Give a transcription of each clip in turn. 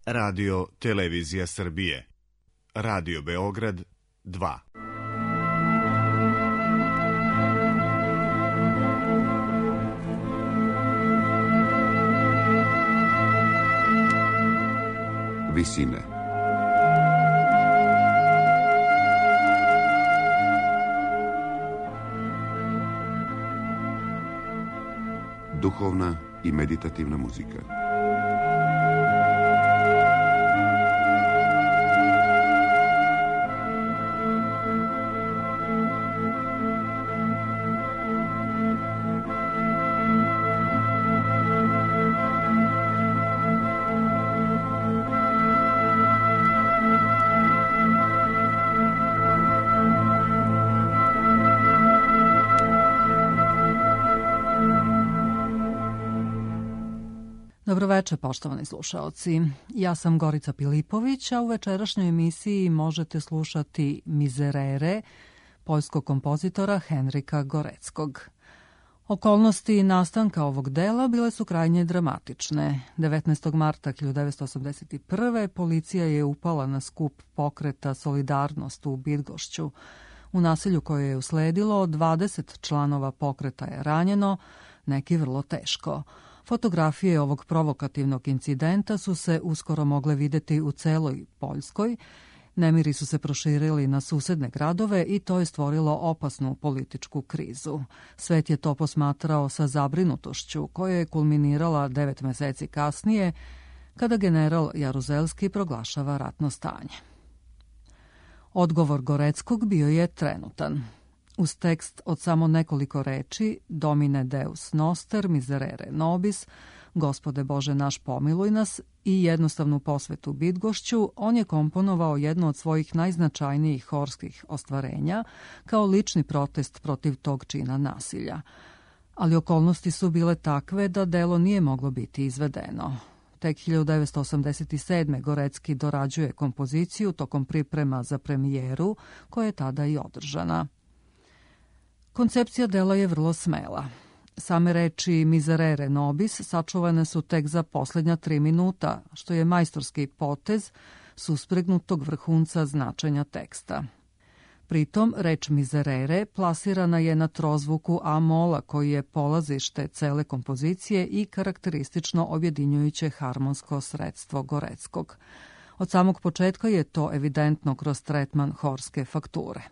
Radio Televizija Srbije. Radio Beograd 2. Visine. Duhovna i meditativna muzika. Dobroveče, poštovani slušaoci. Ja sam Gorica Pilipović, a u večerašnjoj emisiji možete slušati Mizerere poljskog kompozitora Henrika Goreckog. Okolnosti nastanka ovog dela bile su krajnje dramatične. 19. marta 1981. policija je upala na skup pokreta Solidarnost u Bydgošću. U naselju koje je usledilo 20 članova pokreta je ranjeno, neki vrlo teško. Fotografije ovog provokativnog incidenta su se uskoro mogle videti u celoj Poljskoj. Nemiri su se proširili na susedne gradove i to je stvorilo opasnu političku krizu. Svet je to posmatrao sa zabrinutošću koja je kulminirala 9 meseci kasnije kada general Jaruzelski proglašava ratno stanje. Odgovor Goreckog bio je trenutan. Uz tekst od samo nekoliko reči Domine Deus Noster, Miserere Nobis, Gospode Bože naš pomiluj nas i jednostavnu posvetu Bydgošću, on je komponovao jedno od svojih najznačajnijih horskih ostvarenja kao lični protest protiv tog čina nasilja. Ali okolnosti su bile takve da delo nije moglo biti izvedeno. Tek 1987. Gorecki dorađuje kompoziciju tokom priprema za premijeru koja je tada i održana. Koncepcija dela je vrlo smela. Same reči Miserere Nobis sačuvane su tek za posljednja 3 minuta, što je majstorski potez suspregnutog vrhunca značenja teksta. Pritom, reč Miserere plasirana je na trozvuku A-mola koji je polazište cele kompozicije i karakteristično objedinjujuće harmonsko sredstvo Goreckog. Od samog početka je to evidentno kroz tretman horske fakture.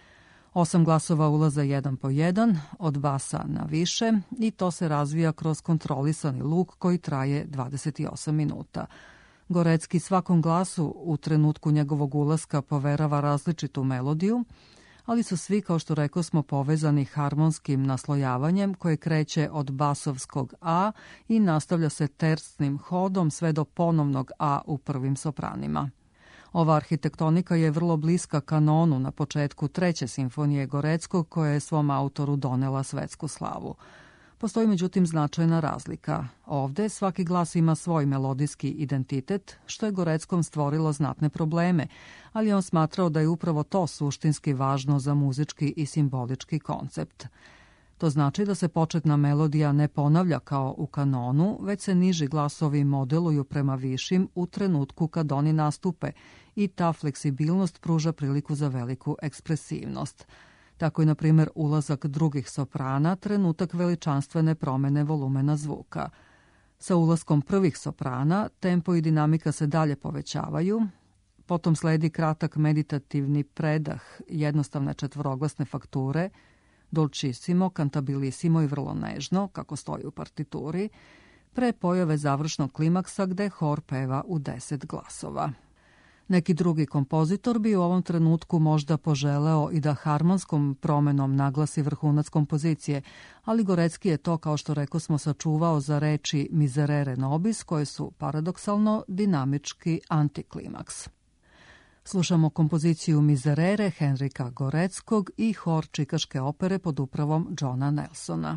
8 glasova ulaza jedan po jedan, od basa na više i to se razvija kroz kontrolisani luk koji traje 28 minuta. Gorecki svakom glasu u trenutku njegovog ulaska poverava različitu melodiju, ali su svi, kao što rekosmo, povezani harmonskim naslojavanjem koje kreće od basovskog A i nastavlja se tercnim hodom sve do ponovnog A u prvim sopranima. Ova arhitektonika je vrlo bliska kanonu na početku 3. simfonije Goreckog koja je svom autoru donela svetsku slavu. Postoji međutim značajna razlika. Ovde svaki glas ima svoj melodijski identitet, što je Goreckom stvorilo znatne probleme, ali on smatrao da je upravo to suštinski važno za muzički i simbolički koncept. To znači da se početna melodija ne ponavlja kao u kanonu, već se niži glasovi modeluju prema višim u trenutku kad oni nastupe i ta fleksibilnost pruža priliku za veliku ekspresivnost. Tako je, na primjer, ulazak drugih soprana trenutak veličanstvene promene volumena zvuka. Sa ulaskom prvih soprana tempo i dinamika se dalje povećavaju, potom sledi kratak meditativni predah jednostavne četvoroglasne fakture, dolčissimo, kantabilisimo i vrlo nežno, kako stoji u partituri, pre pojave završnog klimaksa gde hor peva u 10 glasova. Neki drugi kompozitor bi u ovom trenutku možda poželeo i da harmonskom promenom naglasi vrhunac kompozicije, ali Gorecki je to, kao što rekosmo, sačuvao za reči Miserere Nobis, koje su paradoksalno dinamički antiklimaks. Slušamo kompoziciju Miserere Henrika Goreckog i hor Čikaške opere pod upravom Johna Nelsona.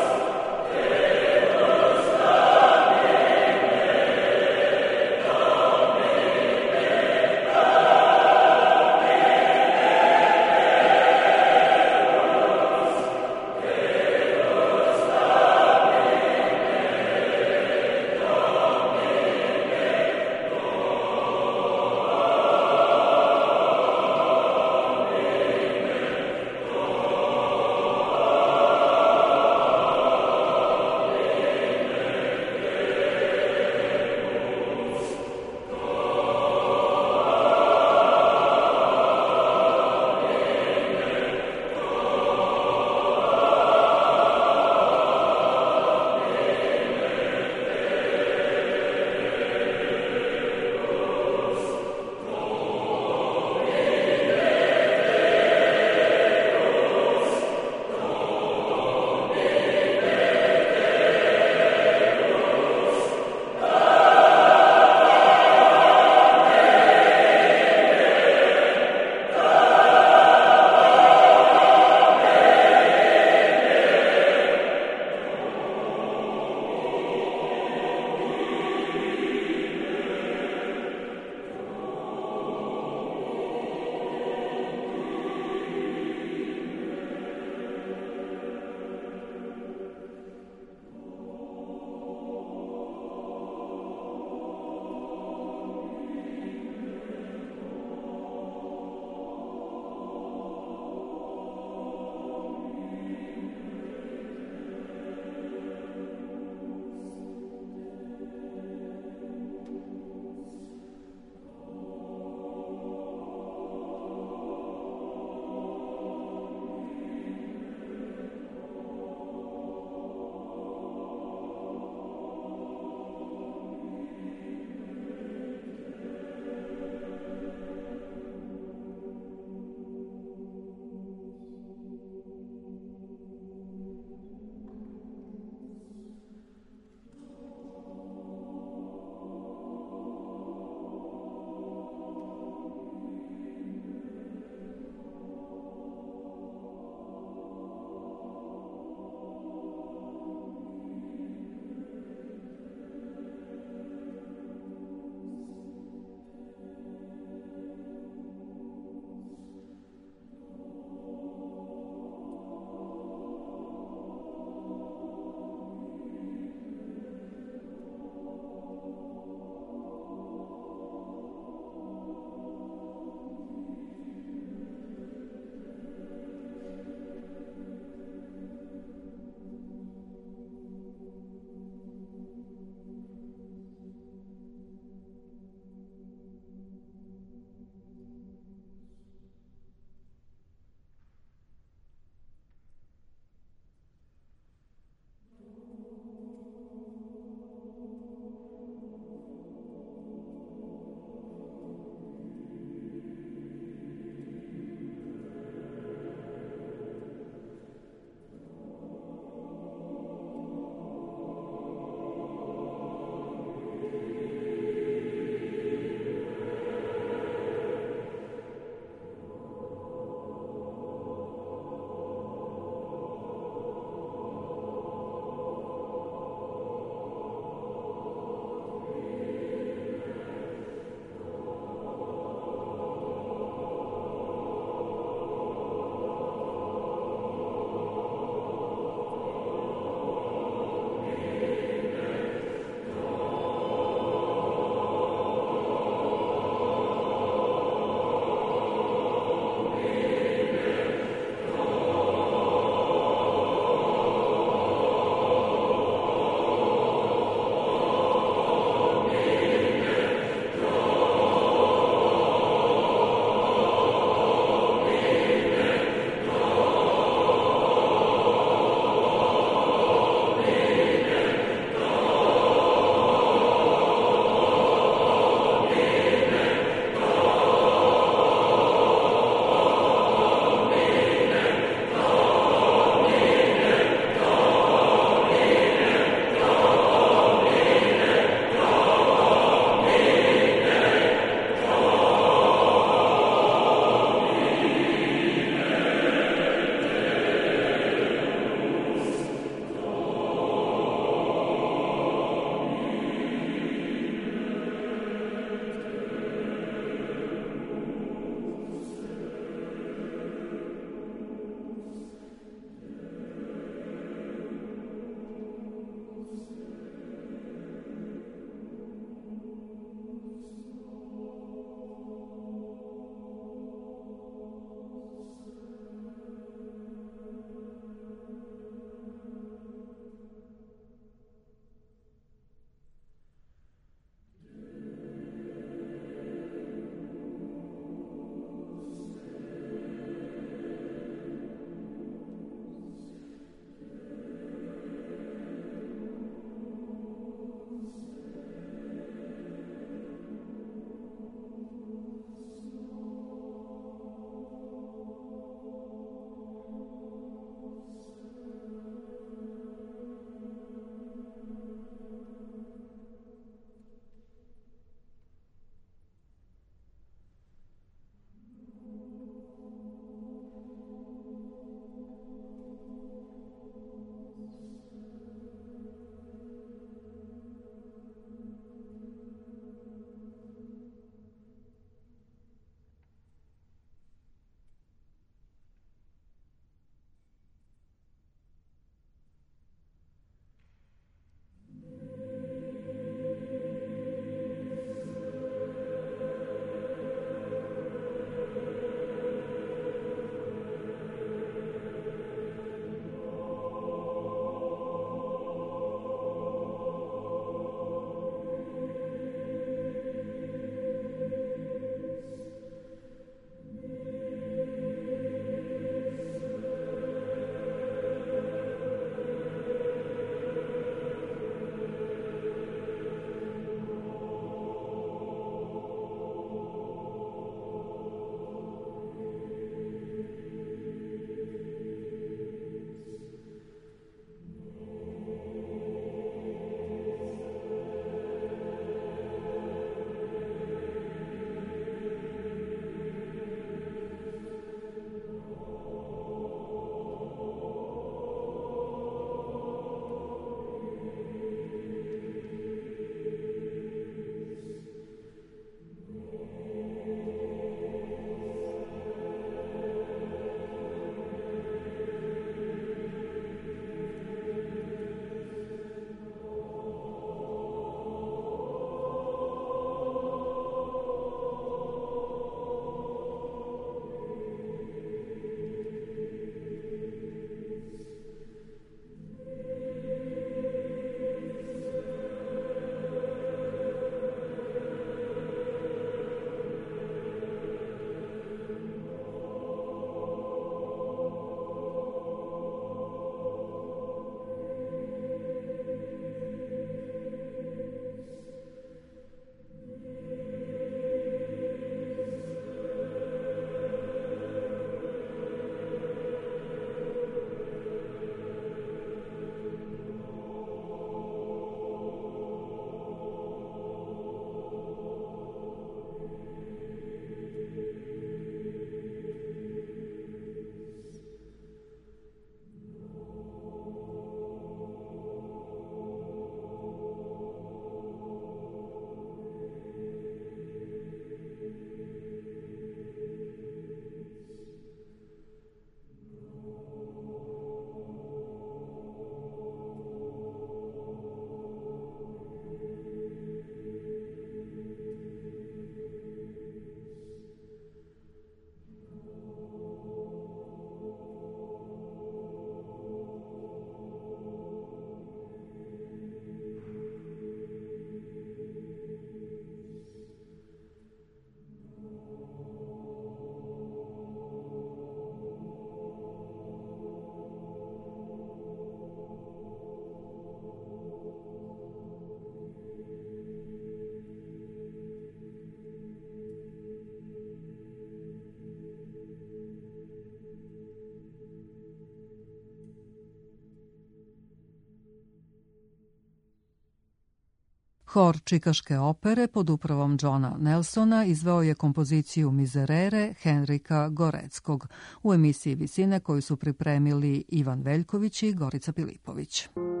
Hor Čikaške opere pod upravom Johna Nelsona izveo je kompoziciju Mizerere Henrika Goreckog u emisiji Visine koju su pripremili Ivan Veljković i Gorica Pilipović.